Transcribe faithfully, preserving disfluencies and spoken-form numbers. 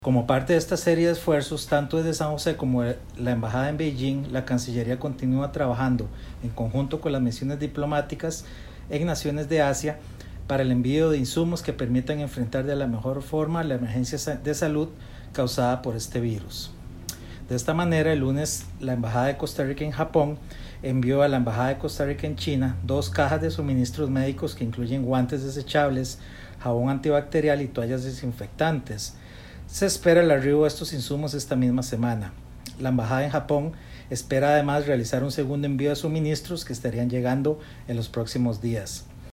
Como parte de esta serie de esfuerzos, tanto desde San José como la Embajada en Beijing, la Cancillería continúa trabajando en conjunto con las misiones diplomáticas en naciones de Asia para el envío de insumos que permitan enfrentar de la mejor forma la emergencia de salud causada por este virus. De esta manera, el lunes, la Embajada de Costa Rica en Japón envió a la Embajada de Costa Rica en China dos cajas de suministros médicos que incluyen guantes desechables, jabón antibacterial y toallas desinfectantes. Se espera el arribo de estos insumos esta misma semana. La Embajada en Japón espera además realizar un segundo envío de suministros que estarían llegando en los próximos días.